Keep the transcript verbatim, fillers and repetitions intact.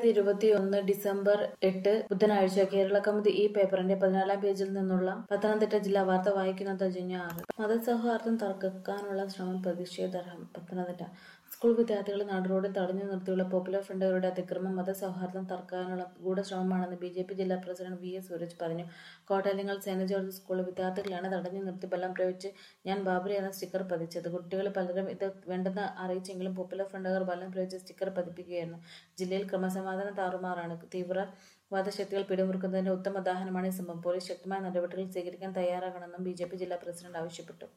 രണ്ടായിരത്തി ഇരുപത്തി ഒന്ന് ഡിസംബർ എട്ട് ബുധനാഴ്ച കേരള കൗമുദി ഈ പേപ്പറിന്റെ പതിനാലാം പേജിൽ നിന്നുള്ള പത്തനംതിട്ട ജില്ലാ വാർത്ത വായിക്കുന്നത് ജന്യ ആറ്. മതസൗഹാർദ്ദം തകർക്കാനുള്ള ശ്രമം പ്രതിഷേധാർഹം. പത്തനംതിട്ട സ്കൂൾ വിദ്യാർത്ഥികളെ നടുറോഡിൽ തടഞ്ഞു നിർത്തിയുള്ള പോപ്പുലർ ഫ്രണ്ടുകാരുടെ അതിക്രമം മതസൗഹാർദ്ദം തകർക്കാനുള്ള ഗൂഢശ്രമമാണെന്ന് ബി ജെ പി ജില്ലാ പ്രസിഡന്റ് വി എസ് സൂരജ് പറഞ്ഞു. കോട്ടാലിങ്ങൽ സെന്റ് ജോർജ് സ്കൂളിലെ വിദ്യാർത്ഥികളാണ് തടഞ്ഞു നിർത്തി ബലം പ്രയോഗിച്ച് ഞാൻ ബാബറി എന്ന സ്റ്റിക്കർ പതിച്ചത്. കുട്ടികൾ പലരും ഇത് വേണ്ടെന്ന് അറിയിച്ചെങ്കിലും പോപ്പുലർ ഫ്രണ്ടുകാർ ബലം പ്രയോഗിച്ച് സ്റ്റിക്കർ പതിപ്പിക്കുകയായിരുന്നു. ജില്ലയിൽ ക്രമസമാധാനം താറുമാറാണ്. തീവ്രവാദ ശക്തികൾ പിടിമുറുക്കുന്നതിന്റെ ഉത്തമ ഉദാഹരണമാണ് ഈ സംഭവം. പോലീസ് ശക്തമായ നടപടികൾ സ്വീകരിക്കാൻ തയ്യാറാകണമെന്നും ബി ജെ പി ജില്ലാ പ്രസിഡന്റ് ആവശ്യപ്പെട്ടു.